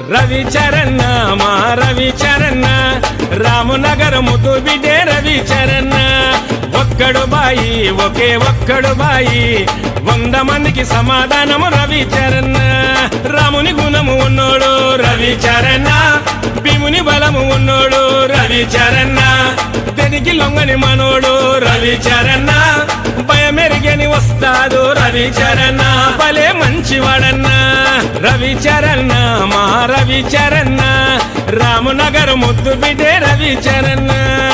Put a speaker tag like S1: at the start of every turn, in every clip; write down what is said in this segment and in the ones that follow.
S1: రవిచరణ మా రవిచరణ రామనగర ముద్దు బిడ్డే రవిచరణ ఒక్కడు బాయి ఒకే ఒక్కడు బాయి 100 మందికి సమాధానము రవిచరణ రాముని గుణము ఉన్నోడు రవిచరణ భీముని బలము ఉన్నోడు రవిచరణ దేనికి లొంగని మనోడు రవిచరణ భయమెరిగని వస్తాడు రవిచరణ భలే మంచివాడన్నా రవిచరణ మా రవిచరణ రామనగర ముద్దు బిడ్డే రవిచరణ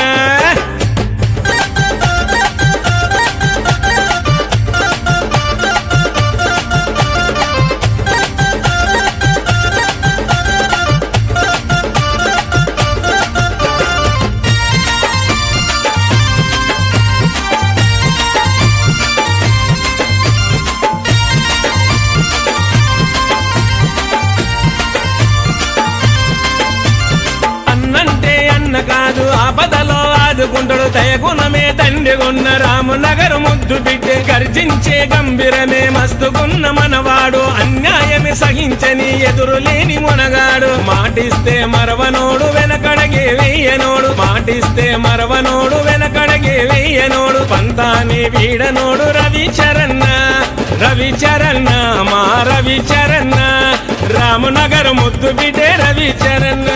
S1: కాదు ఆపదలో ఆదుకుంటాడు దయగుణమే తండ్రిగున్న రామనగర ముద్దు బిడ్డే గర్జించే గంభీరమే మస్తుగున్న మనవాడు అన్యాయమే సహించని ఎదురులేని మునగాడు మాటిస్తే మరవనోడు వెనకడగే వెయ్యనోడు మాటిస్తే మరవనోడు వెనకడగే వెయ్యనోడు పంతాని వీడనోడు రవిచరణ రవిచరణ మా రవిచరణ రామనగర ముద్దు బిడ్డే రవిచరణ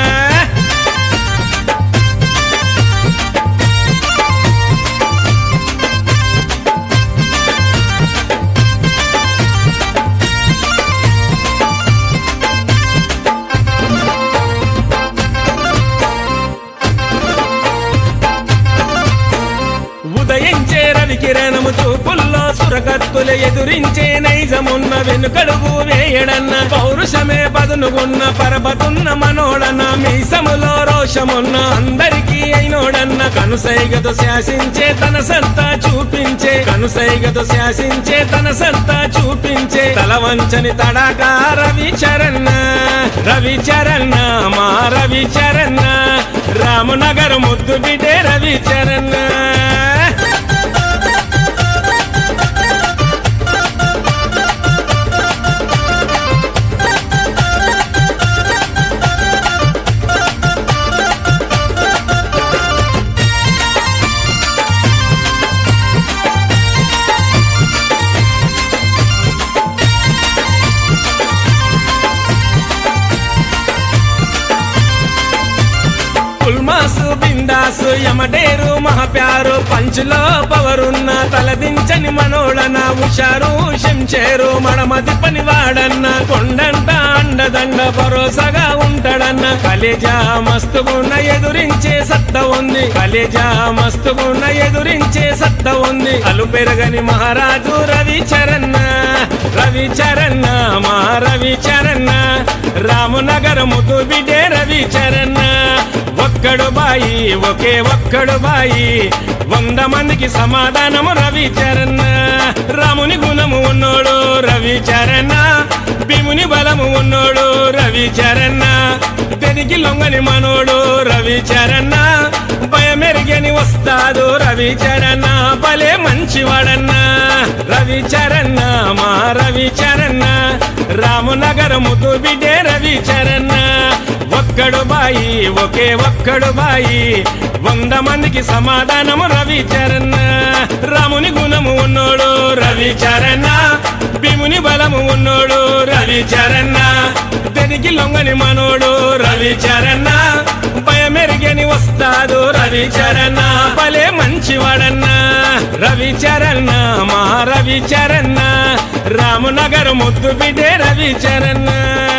S1: ఉదయించే రవికిరణము చూపుల్లో సురకత్తులు ఎదురించే నైజమున్న వెనుకడుగు వేయడన్న పౌరుషమే పదునుగున్న పరపతున్న మనోడన్న మీసములో రోషమున్న అందరికీ అయినోడన్న కనుసైగతో శాసించే తన సత్తా చూపించే కనుసైగతో శాసించే తన సత్తా చూపించే తలవంచని తడాకా రవిచరణ రవిచరణ మా రవిచరణ రామనగర ముద్దు బిడ్డే రవిచరణ కుల్మాసు బిందాసు యమడేరు మహాప్యారు పంచులో పవరున్న తలదించని మనోడన ఉషారు శంచేరు మడమది పనివాడన్న కొండంట అండదండ భరోసాగా ఉంటాడన్న కలేజా మస్తుగున్న ఎదురించే సత్త ఉంది కలేజా మస్తుగున్న ఎదురించే సత్త ఉంది అలు పెరగని మహారాజు రవిచరణ రవిచరణ మా రవిచరణ రామనగర ముద్దు బిడ్డే రవిచరణ ఒక్కడు బాయి ఒకే ఒక్కడు బాయి 100 మందికి సమాధానము రవిచరణ రాముని గుణము ఉన్నోడు రవిచరణ భీముని బలము ఉన్నోడు రవిచరణ దేనికి లొంగని మనోడు రవిచరణ భయమెరిగని వస్తాడు రవిచరణ భలే మంచివాడన్నా రవిచరణ మా రవిచరణ రామనగర ముద్దు బిడ్డే రవిచరణ ఒక్కడు బాయి ఒకే ఒక్కడు బాయి 100 మందికి సమాధానము రవిచరణ రాముని గుణము ఉన్నోడు రవిచరణ భీముని బలము ఉన్నోడు రవిచరణ దేనికి లొంగని మనోడు రవిచరణ భయమెరిగని వస్తాడు రవిచరణ భలే మంచివాడన్నా రవిచరణ మా రవిచరణ రామనగర ముద్దు బిడ్డే రవిచరణ